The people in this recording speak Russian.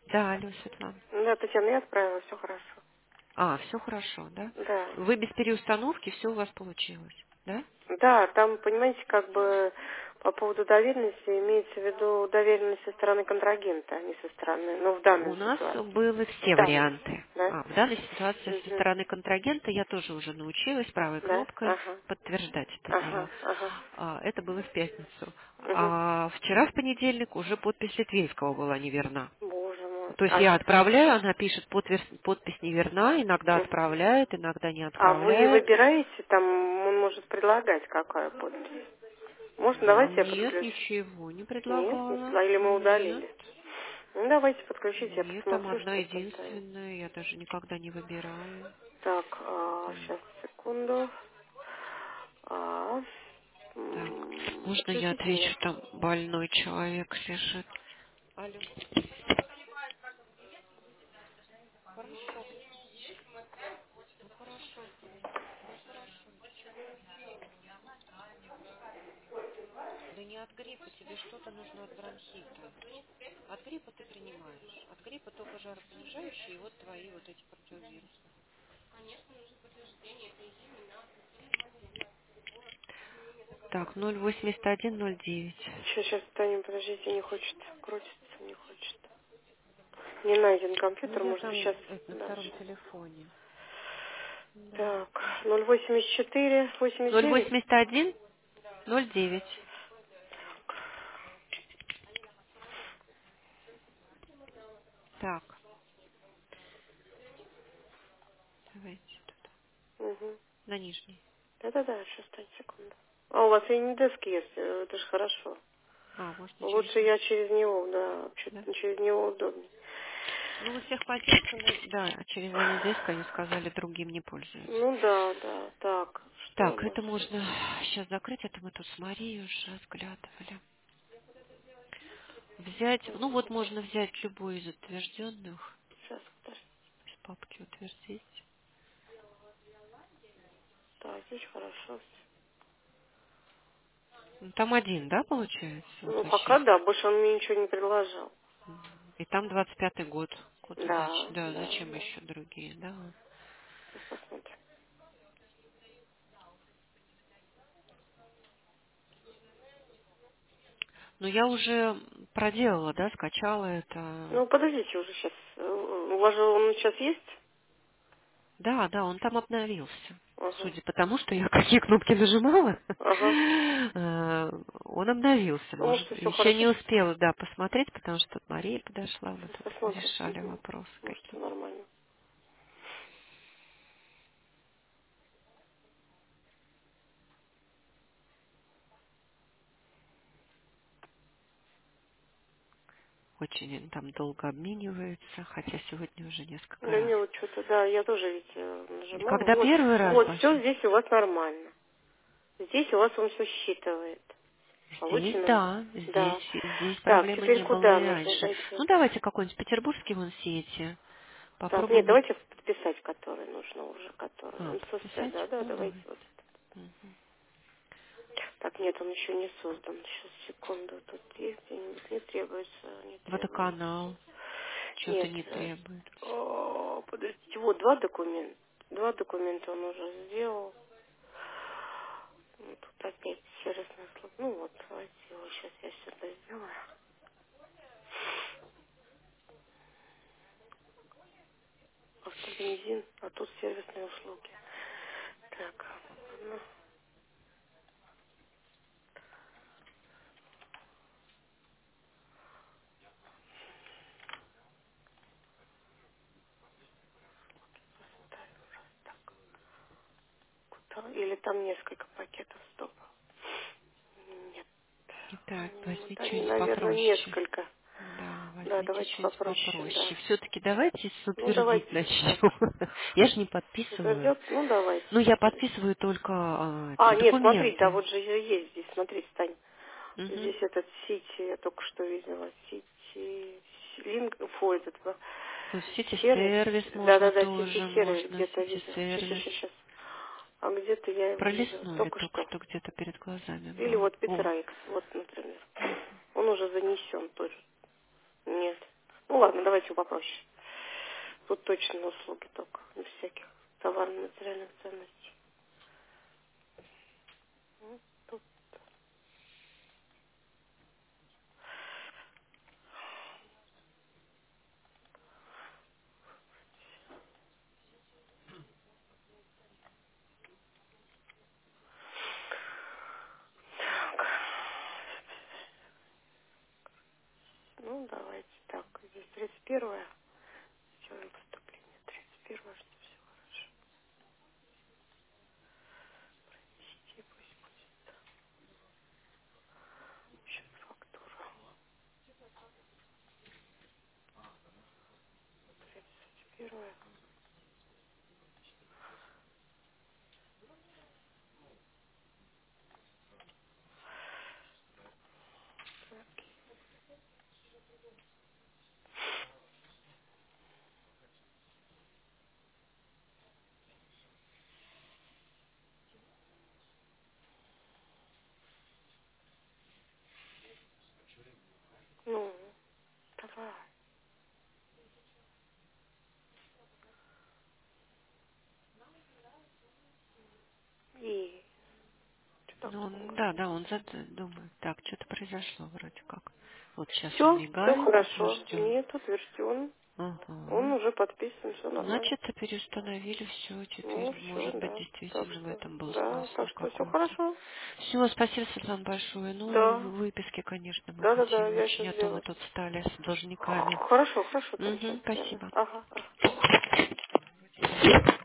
Да, алло, Светлана. Да, Татьяна, я отправила, все хорошо. А, все хорошо, да? Да. Вы без переустановки, все у вас получилось, да? Да, там, понимаете, как бы по поводу доверенности имеется в виду доверенность со стороны контрагента, а не со стороны, ну, в данной У нас ситуации. были В все данной, варианты. да? В данной ситуации со Угу. стороны контрагента я тоже уже научилась правой Да? кнопкой Ага. подтверждать это Ага. дело. Ага. Это было в пятницу. Угу. А вчера в понедельник уже подпись Литвинского была неверна. Боже мой. То есть я отправляю, она пишет, подпись неверна, иногда Мгм. отправляет, иногда не А вы отправляет. выбираете, там он может предлагать, какая подпись? Можно, давайте я Нет, подключу. ничего не Нет, не предлагала. сла- или мы Нет. удалили. Ну, давайте подключите, я Нет, там посмотрю, одна что там стоит. единственная, я даже никогда не выбираю. Так, Так, сейчас, секунду. так. Можно я Включите мне. отвечу, там больной человек лежит. Алло. Да не от гриппа, тебе что-то нужно от бронхита. От гриппа ты принимаешь. От гриппа только жаропонижающие и вот твои вот эти противовирусы. Так, 08109. Сейчас, Таня, подождите, не хочет. Крутится, не хочет. Не найден Ну, компьютер, я может быть, там сейчас на втором дальше. телефоне. Да. Так, 084, 89. 08109. Так, давайте тут. Угу. На нижний. Да-да-да, сейчас, Тань, секунду. А у вас и не деск есть, это же хорошо. Можно через Лучше него. я через него, да, Да? что-то через него удобнее. Ну, у всех позиций, да, через Анидеск они сказали, другим не пользуются. Ну да, да, так, что у Так, нас это тут? можно сейчас закрыть, это мы тут с Марией уже разглядывали. Взять, ну вот можно взять любой из утвержденных, Сейчас, подожди. из папки утвердить. Так, здесь хорошо. Ну, там один, да, получается, вот Ну, вы пока сейчас. да, больше он мне ничего не предложил. И там 25-й год, год выдачи. Да, Да, да, зачем да. еще другие, да? Сейчас посмотрим. Ну, я уже проделала, да, скачала это. Ну, подождите уже сейчас. У вас же он сейчас есть? Да, да, он там обновился. Ага. Судя по тому, что я какие кнопки нажимала, Ага. он обновился. Ну, Может, может, и все еще хорошо. не успела, да, посмотреть, потому что тут Мария подошла, мы Сейчас тут посмотрим. решали Мгм. вопросы Может, все какие. нормально. Очень они там долго обмениваются, хотя сегодня уже несколько Да раз. не, вот что-то, да, я тоже ведь нажимала. Когда Вот, первый раз вот, все пошли, здесь у вас нормально. Здесь у вас он все считывает. здесь Получено? да, Да. здесь Так, проблемы теперь не было куда и нужно раньше. зайти? Ну, давайте какой-нибудь петербургский вон сети. Так, нет, Попробуем. давайте подписать, который нужно уже, который. НСС, Подписать? да, Ну, давайте давайте. вот это. Так, нет, он еще не создан. Сейчас, секунду. Тут есть где-нибудь? Не требуется, не требуется. Водоканал. Что-то Нет, не требует. подождите, вот два документа. Два документа он уже сделал. Ну, тут опять сервисная служба. Ну вот, давайте его сейчас я сюда сделаю. Автобензин, а тут сервисные услуги. Так, ладно. Куда? Или там несколько пакетов, стоп. Нет. Итак, возьмите Да, что-нибудь наверное, попроще. несколько. Да, Да, возьмите давайте что-нибудь попроще, да. попроще. Все-таки давайте с Ну, давайте утвердить начнем. так. Я же не подписываю. Зайдет? Ну, давайте. Ну, я Подожди. подписываю только Нет, смотрите, да, документы. вот же есть здесь, смотрите, Тань. Угу. Здесь этот Сити, я только что видела. Сити, Линк, этот, Вот сети сервис. сервис можно Да-да-да, Сити тоже, сервис можно где-то сети видела. Сейчас, сервис. сейчас, сейчас. А где-то я его видела, Пролистнули только только что. что где-то перед глазами Или был. вот О, Пиццерайкс, вот, например. Он уже занесен тоже. Нет. Ну ладно, давайте попроще. Тут точно на услуги только, без всяких товарно-материальных ценностей. Ну, тут, так. Ну, давайте так. Здесь 31-е. Сделаем поступление. 31-е, что все хорошо. Ищите, пусть будет. Счет фактура. 31-е. Так. Ну, давай. И что Ну, такое? да, да, он думает. Так, что-то произошло вроде как. Вот сейчас он Все мигает, мы хорошо. ждем. Нет, утвержден. Он Ага. уже подписан, все нормально. Значит, переустановили все. Ну, Теперь, все, может быть, да. Так действительно в что, этом был да, так смысл что все какой-то. хорошо. Все, спасибо, Светлана, большое. Ну, Да. выписки, конечно, мы Да, хотим я очень, сейчас а то мы сделаю. тут стали с должниками. Хорошо, там сейчас Угу, сделаю. спасибо. Ага.